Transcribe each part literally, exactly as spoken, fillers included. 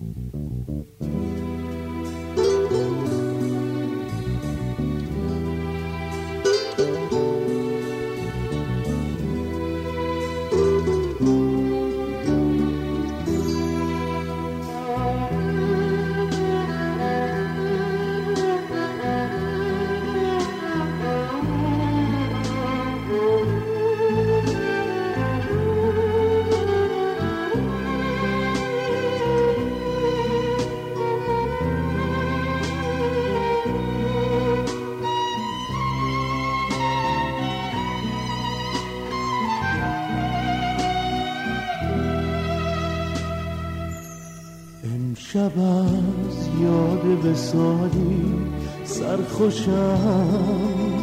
شب از یاد وصالی سرخوشم،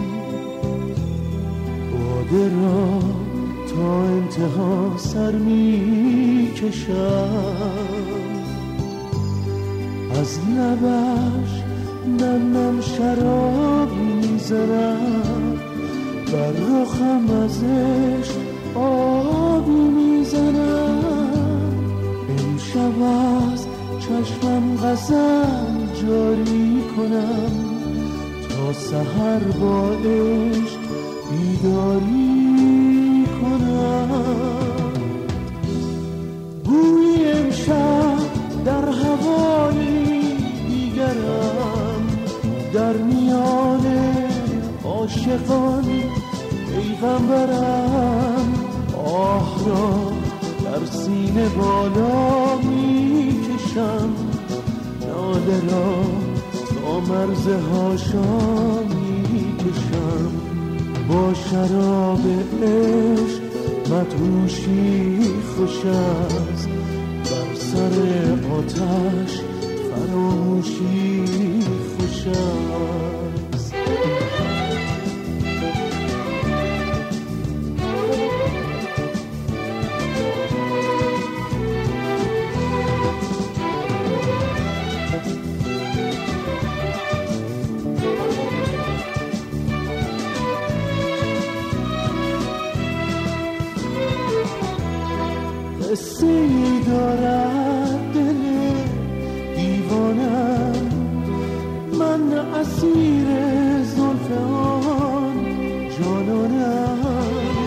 باده را تا انتها سر می کشم، از لبش نم نم شراب می زنم، بر رخم ازش آبی می زنم. امشب از چشمم غزل جاری کنم، تا سحر با عشق بیداری کنم. بوی امشب در هوایی دیگرم، در میان عاشقان پیغمبرم. آه را در سینه بالا می کشم، ناله را تا مرز حاشا می کشم. با شراب عشق مدهوشی خوش است، بر سر آتش فراموشی خوش است. قصه ای دارد دل دیوانم، من اسیر زلف آن جانانم.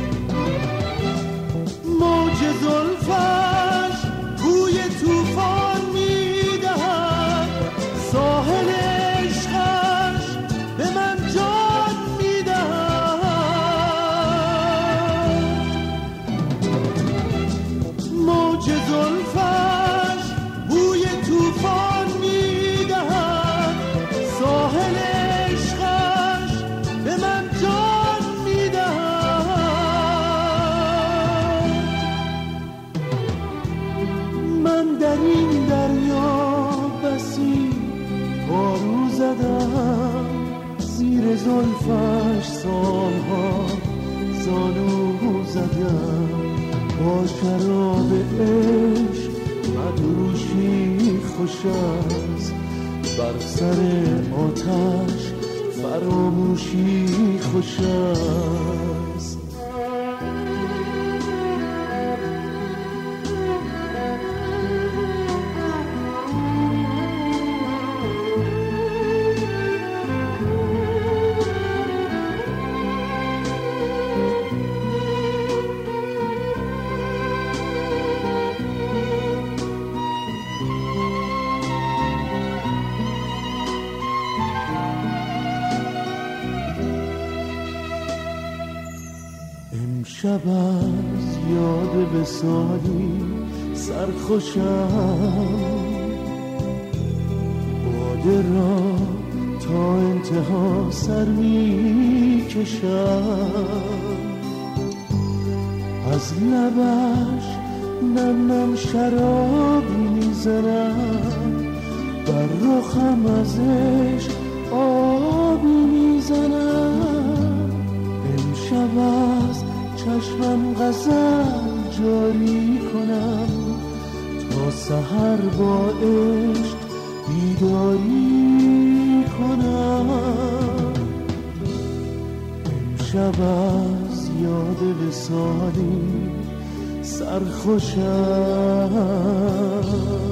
موج زلفش بوی طوفان میدهد، ساحل عشقش به من جان میدهد. موج زلفش بوی طوفان میدهد، ساحل عشقش به من جان میدهد. من در این دریا بسی بارو زدم، زیر زلفش سالها زانو زدم. با شراب عشق مدهوشی خوش است، بر سر آتش فراموشی خوش است. شب از یاد وصالی سرخوشم، باده را تا انتها سر می کشم، از لبش نم نم شراب می زنم، بر رخم ازش آبی می زنم. امشب از چشمم غزل جاری کنم، تا سحر با عشق بیداری کنم. امشب از یاد وصالی سرخوشم.